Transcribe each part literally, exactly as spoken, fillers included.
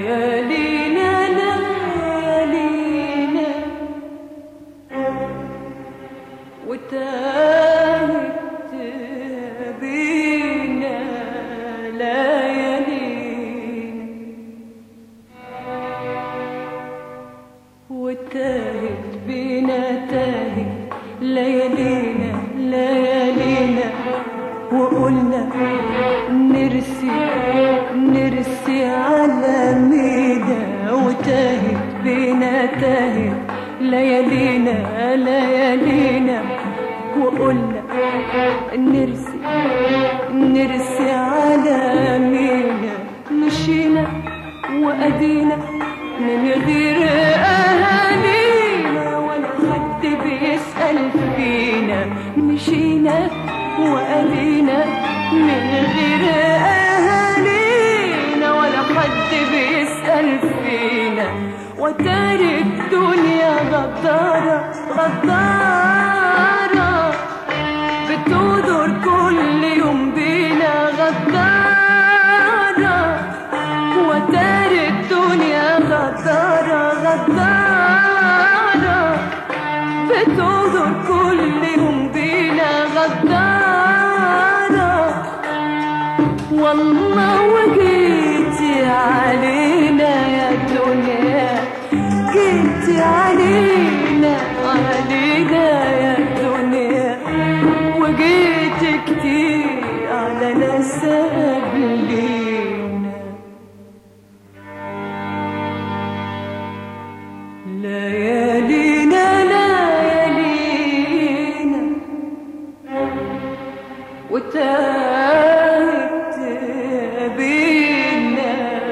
ليالينا ليالينا وتاهت بينا ليالينا وتاهت بينا تاهت ليالينا ليالينا وقلنا نرسي نرسي على مينا وتاهت بينا تاهت ليالينا ليالينا وقلنا نرسي نرسي على مينا مشينا وأدينا من غير أهالينا ولا حد بيسأل فينا مشينا وأدينا من غير أهالينا ولا حد بيسأل فينا وتاري الدنيا غدارة غدارة بتودر كل يوم بينا غدارة وتاري الدنيا غدارة غدارة بتودر كل يوم بينا غدارة والله وجيتي علينا يا دنيا جيتي علينا علينا يا دنيا وجيتي كتير على ناس قبلينا ليالينا ليالينا وتاهت بينا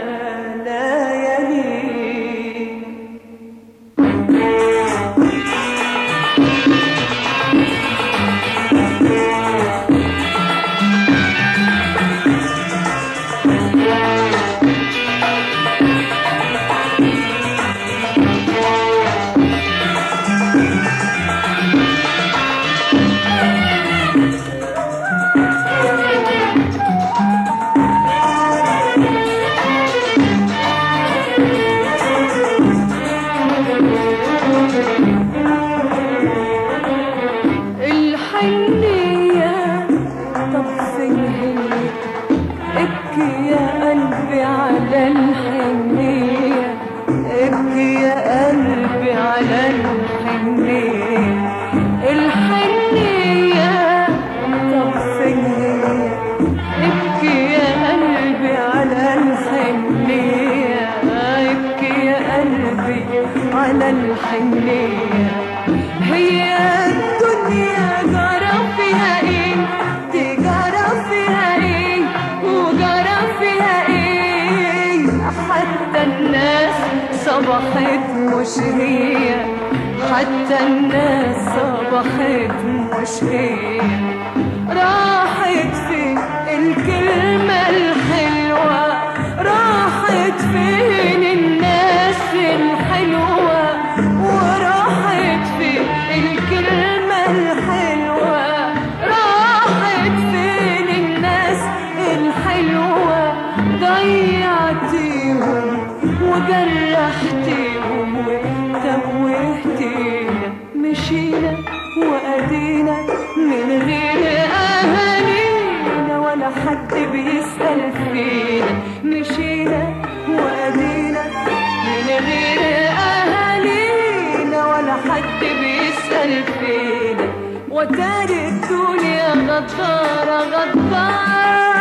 على الحنية هي الدنيا جرى فيها ايه تجرى فيها ايه وجرى فيها ايه حتى الناس صبحت مش هي حتى الناس صبحت مش هي راحت فين الكلمة الحلوة راحت فين الناس الحلوة وراحت فين الكلمة الحلوة راحت فين الناس الحلوة ضيعتيهم وجرحتيهم وتوهتينا مشينا وأدينا من غير أهالينا ولا حد بيسأل فينا مشينا وأدينا من غير أهالينا ولا حد بيسأل فينا وتاري الدنيا غدارة غدارة